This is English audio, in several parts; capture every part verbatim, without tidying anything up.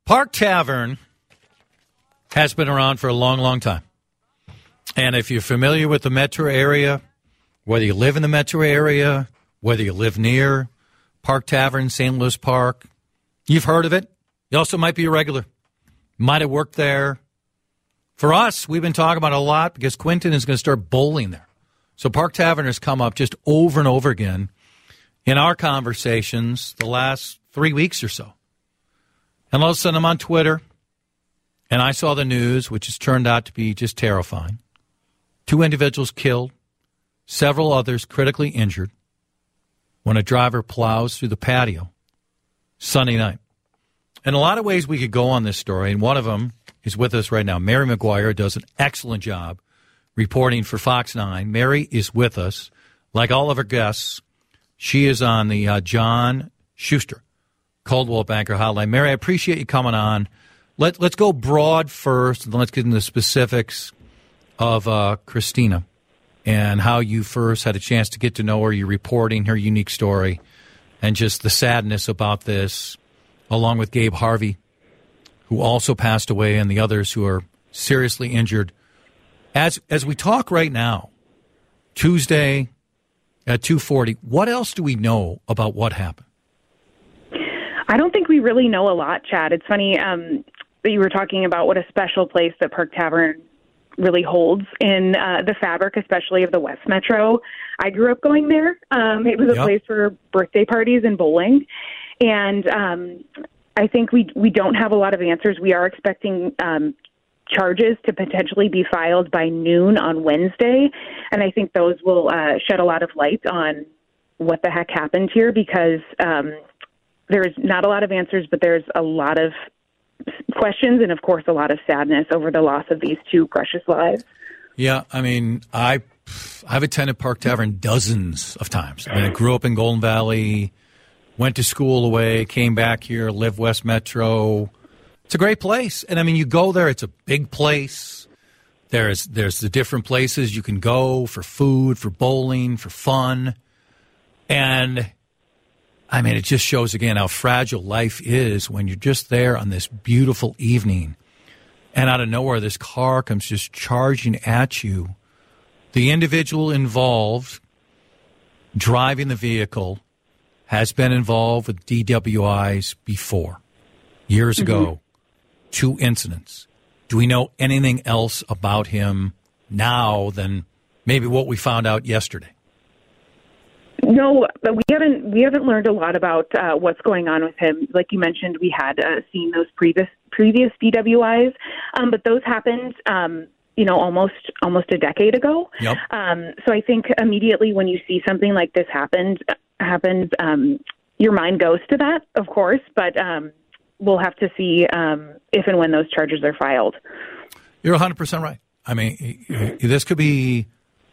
Park Tavern has been around for a long, long time. And if you're familiar with the metro area, whether you live in the metro area, whether you live near Park Tavern, Saint Louis Park, you've heard of it. You also might be a regular. Might have worked there. For us, we've been talking about it a lot because Quentin is going to start bowling there. So Park Tavern has come up just over and over again in our conversations the last three weeks or so. And all of a sudden I'm on Twitter, and I saw the news, which has turned out to be just terrifying. Two individuals killed, several others critically injured when a driver plows through the patio Sunday night. In a lot of ways we could go on this story, and one of them is with us right now. Mary McGuire does an excellent job reporting for Fox nine. Mary is with us. Like all of her guests, she is on the uh, John Schuster Coldwell Banker Hotline. Mary, I appreciate you coming on. Let, let's go broad first, and then let's get into the specifics of uh, Christina and how you first had a chance to get to know her, you're reporting her unique story, and just the sadness about this, along with Gabe Harvey, who also passed away, and the others who are seriously injured. As as we talk right now, Tuesday at two forty, what else do we know about what happened? I don't think we really know a lot, Chad. It's funny um, that you were talking about what a special place that Park Tavern really holds in uh, the fabric, especially of the West Metro. I grew up going there. Um, it was a yep. place for birthday parties and bowling. And um, I think we we don't have a lot of answers. We are expecting um, charges to potentially be filed by noon on Wednesday. And I think those will uh, shed a lot of light on what the heck happened here, because um, there's not a lot of answers, but there's a lot of questions and, of course, a lot of sadness over the loss of these two precious lives. Yeah, I mean, I, I've attended Park Tavern dozens of times. I mean, I grew up in Golden Valley, went to school away, came back here, lived West Metro. It's a great place. And, I mean, you go there, it's a big place. There's there's the different places you can go for food, for bowling, for fun. And, I mean, it just shows, again, how fragile life is when you're just there on this beautiful evening. And out of nowhere, this car comes just charging at you. The individual involved driving the vehicle has been involved with D W Is before, years mm-hmm. ago, two incidents. Do we know anything else about him now than maybe what we found out yesterday? No, but we haven't we haven't learned a lot about uh, what's going on with him. Like you mentioned, we had uh, seen those previous previous D W Is, um, but those happened, um, you know, almost almost a decade ago. Yep. Um, so I think immediately when you see something like this happened happens, um, your mind goes to that, of course. But um, we'll have to see um, if and when those charges are filed. You're one hundred percent right. I mean, this could be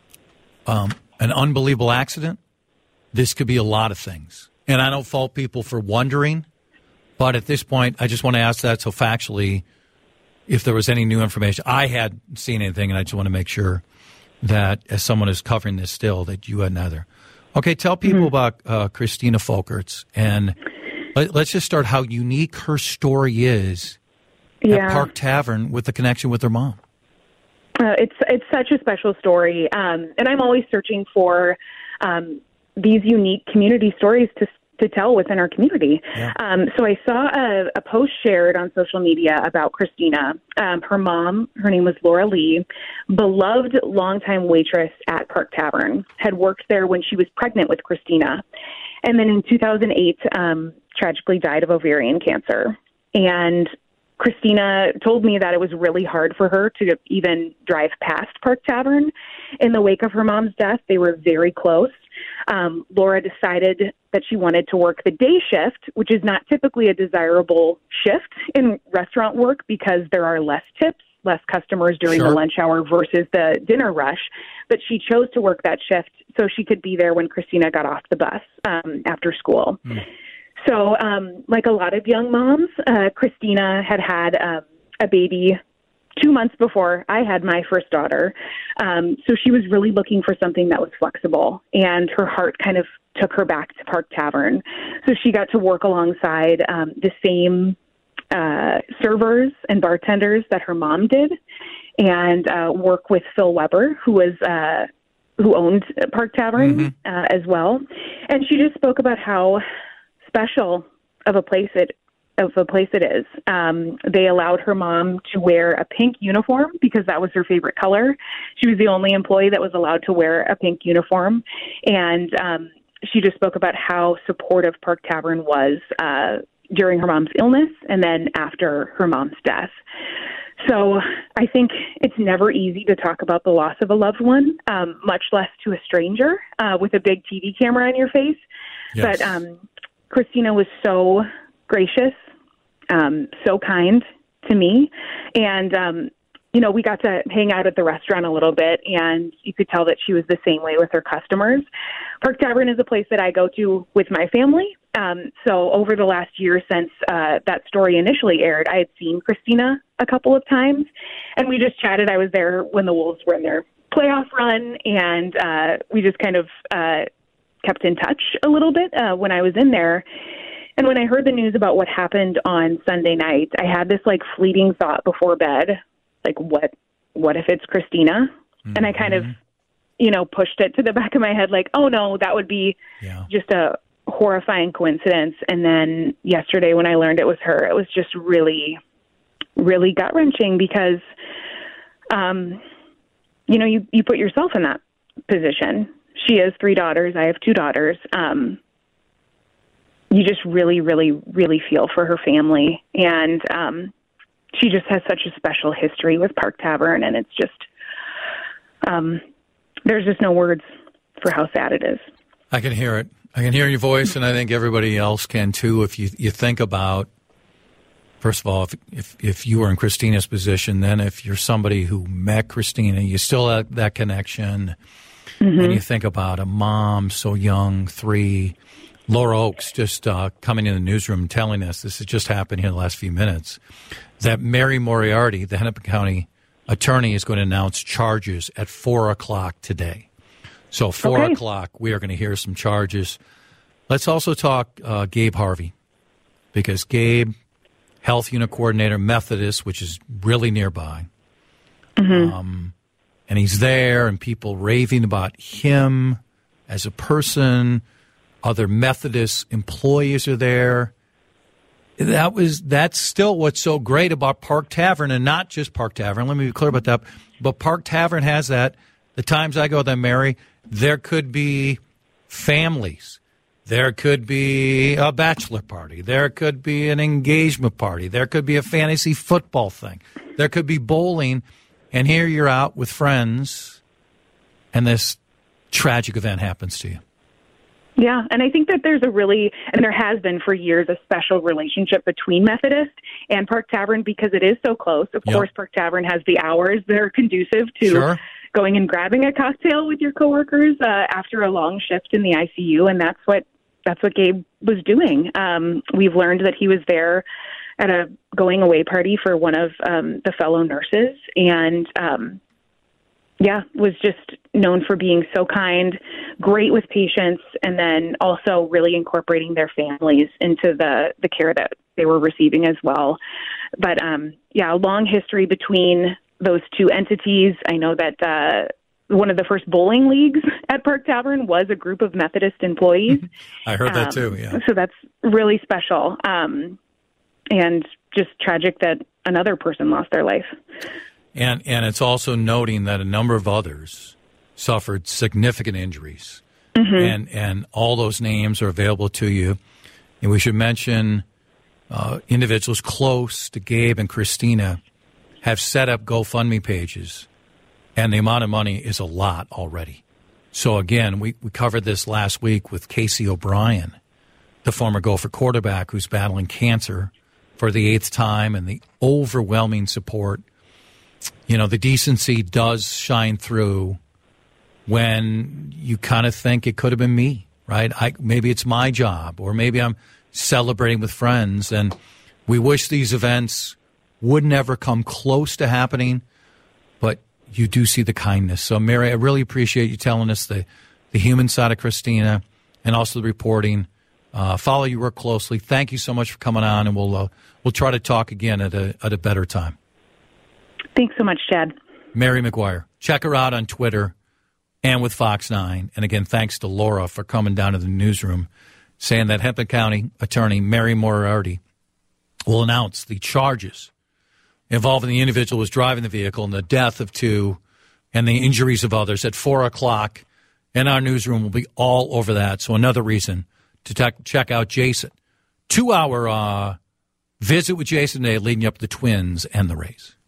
um, an unbelievable accident. This could be a lot of things. And I don't fault people for wondering, but at this point, I just want to ask that so factually, if there was any new information. I hadn't seen anything, and I just want to make sure that as someone who's covering this still, that you hadn't either. Okay, tell people mm-hmm. about uh, Christina Folkerts, and let, let's just start how unique her story is yeah. at Park Tavern with the connection with her mom. Uh, it's it's such a special story, um, and I'm always searching for um, these unique community stories to to tell within our community. Yeah. Um, so I saw a, a post shared on social media about Christina. Um, her mom, her name was Laura Lee, beloved longtime waitress at Park Tavern, had worked there when she was pregnant with Christina. And then in two thousand eight, um, tragically died of ovarian cancer. And Christina told me that it was really hard for her to even drive past Park Tavern. In the wake of her mom's death, they were very close. Um, Laura decided that she wanted to work the day shift, which is not typically a desirable shift in restaurant work because there are less tips, less customers during sure. the lunch hour versus the dinner rush. But she chose to work that shift so she could be there when Christina got off the bus um, after school. Mm. So um, like a lot of young moms, uh, Christina had had um, a baby two months before I had my first daughter. Um, so she was really looking for something that was flexible, and her heart kind of took her back to Park Tavern. So she got to work alongside um, the same uh, servers and bartenders that her mom did, and uh, work with Phil Weber, who was uh, who owned Park Tavern mm-hmm. uh, as well. And she just spoke about how special of a place it of a place it is. Um, they allowed her mom to wear a pink uniform because that was her favorite color. She was the only employee that was allowed to wear a pink uniform, and um, she just spoke about how supportive Park Tavern was uh, during her mom's illness and then after her mom's death. So I think it's never easy to talk about the loss of a loved one, um, much less to a stranger uh, with a big T V camera on your face. Yes. But um, Christina was so gracious, um, so kind to me. And, um, you know, we got to hang out at the restaurant a little bit, and you could tell that she was the same way with her customers. Park Tavern is a place that I go to with my family. Um, so over the last year since uh, that story initially aired, I had seen Christina a couple of times, and we just chatted. I was there when the Wolves were in their playoff run, and uh, we just kind of uh, kept in touch a little bit uh, when I was in there. And when I heard the news about what happened on Sunday night, I had this like fleeting thought before bed, like what what if it's Christina? Mm-hmm. And I kind of, you know, pushed it to the back of my head like, oh no, that would be yeah. just a horrifying coincidence. And then yesterday when I learned it was her, it was just really, really gut-wrenching because, um, you know, you, you put yourself in that position. She has three daughters. I have two daughters. Um, you just really, really, really feel for her family. And um, she just has such a special history with Park Tavern, and it's just, um, there's just no words for how sad it is. I can hear it. I can hear your voice, and I think everybody else can too. If you you think about, first of all, if if, if you were in Christina's position, then if you're somebody who met Christina, you still have that connection, mm-hmm. and you think about a mom so young, three. Laura Oakes just uh, coming in the newsroom telling us, this has just happened here in the last few minutes, that Mary Moriarty, the Hennepin County attorney, is going to announce charges at four o'clock today. So four okay. o'clock, we are going to hear some charges. Let's also talk uh, Gabe Harvey, because Gabe, health unit coordinator, Methodist, which is really nearby, mm-hmm. um, and he's there, and people raving about him as a person. Other Methodist employees are there. That was that's still what's so great about Park Tavern, and not just Park Tavern. Let me be clear about that. But Park Tavern has that. The times I go there, Mary, there could be families. There could be a bachelor party. There could be an engagement party. There could be a fantasy football thing. There could be bowling. And here you're out with friends, and this tragic event happens to you. Yeah, and I think that there's a really, and there has been for years, a special relationship between Methodist and Park Tavern because it is so close. Of yep. course, Park Tavern has the hours that are conducive to sure. going and grabbing a cocktail with your coworkers uh, after a long shift in the I C U, and that's what that's what Gabe was doing. Um, we've learned that he was there at a going away party for one of um, the fellow nurses, and um, yeah, was just known for being so kind, great with patients, and then also really incorporating their families into the, the care that they were receiving as well. But um, yeah, a long history between those two entities. I know that uh, one of the first bowling leagues at Park Tavern was a group of Methodist employees. I heard that um, too, yeah. So that's really special, um, and just tragic that another person lost their life. And and it's also noting that a number of others suffered significant injuries. Mm-hmm. And and all those names are available to you. And we should mention uh, individuals close to Gabe and Christina have set up GoFundMe pages. And the amount of money is a lot already. So, again, we, we covered this last week with Casey O'Brien, the former Gopher quarterback who's battling cancer for the eighth time, and the overwhelming support. You know, the decency does shine through when you kind of think it could have been me, right? I, maybe it's my job, or maybe I'm celebrating with friends, and we wish these events would never come close to happening, but you do see the kindness. So, Mary, I really appreciate you telling us the, the human side of Christina and also the reporting. Uh, follow your work closely. Thank you so much for coming on, and we'll uh, we'll try to talk again at a at a better time. Thanks so much, Chad. Mary McGuire. Check her out on Twitter and with Fox nine. And again, thanks to Laura for coming down to the newsroom, saying that Hennepin County Attorney Mary Moriarty will announce the charges involving the individual who was driving the vehicle and the death of two and the injuries of others at four o'clock. And our newsroom will be all over that. So another reason to te- check out Jason. Two-hour uh, visit with Jason today leading up to the Twins and the Rays.